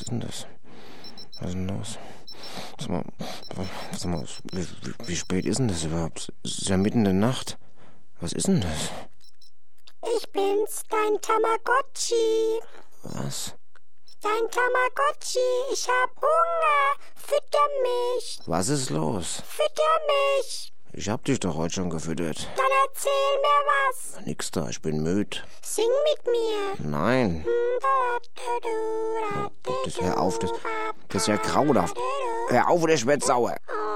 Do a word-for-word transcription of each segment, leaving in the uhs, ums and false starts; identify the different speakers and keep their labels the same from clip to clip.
Speaker 1: ist denn das? Was ist denn los? Sag mal, sag mal wie, wie, wie spät ist denn das überhaupt? Es ist ja mitten in der Nacht. Was ist denn das?
Speaker 2: Ich bin's, dein Tamagotchi.
Speaker 1: Was?
Speaker 2: Dein Tamagotchi, ich hab Hunger. Fütter mich,
Speaker 1: Was ist los?
Speaker 2: fütter mich.
Speaker 1: Ich hab dich doch heute schon gefüttert.
Speaker 2: Dann erzähl mir was.
Speaker 1: Nix da, ich bin müde.
Speaker 2: Sing mit mir.
Speaker 1: Nein. Oh, das hör auf, das, das ist ja grauenhaft. Hör auf, oder ich werd sauer.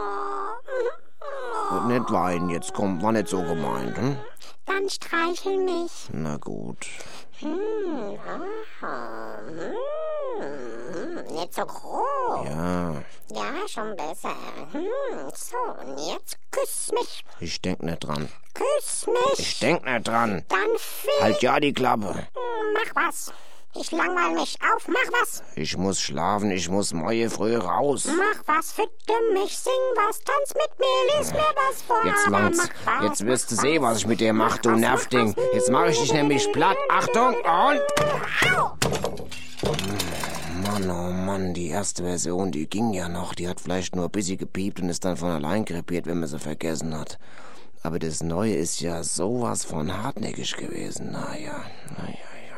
Speaker 1: Und nicht weinen, jetzt komm, war nicht so gemeint, hm?
Speaker 2: Dann streichel mich.
Speaker 1: Na gut.
Speaker 2: Hm, aha, hm, nicht so groß.
Speaker 1: Ja,
Speaker 2: Ja, schon besser. Hm, so, und jetzt küss mich.
Speaker 1: ich denk nicht dran.
Speaker 2: Küss mich.
Speaker 1: Ich denk nicht dran.
Speaker 2: Dann fick.
Speaker 1: Halt ja die Klappe.
Speaker 2: Hm, mach was. Ich langweil mich auf. Mach was.
Speaker 1: Ich muss schlafen, ich muss morgen früh raus.
Speaker 2: Mach was, fütter mich, sing was, tanz mit mir, lies mir was vor.
Speaker 1: Jetzt
Speaker 2: aber
Speaker 1: langt's.
Speaker 2: mach was,
Speaker 1: Jetzt wirst du
Speaker 2: mach
Speaker 1: sehen, was ich mit dir mach, du Nervding. Jetzt mach ich dich nämlich platt. Achtung und...
Speaker 2: Au!
Speaker 1: Mann, oh Mann, die erste Version, die ging ja noch. Die hat vielleicht nur ein bisschen gepiept und ist dann von allein krepiert, wenn man sie vergessen hat. Aber das Neue ist ja sowas von hartnäckig gewesen. Naja, naja.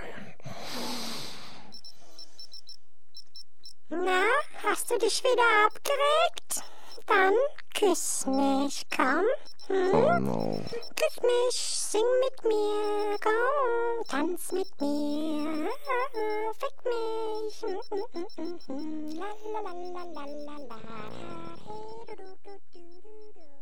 Speaker 2: Na, hast du dich wieder abgeregt? Dann küss mich, komm. Hm?
Speaker 1: Oh no.
Speaker 2: Küss mich, sing mit mir, komm, tanz mit mir, fick mich. La la la la la la la. Hey, du, du, du, du, du.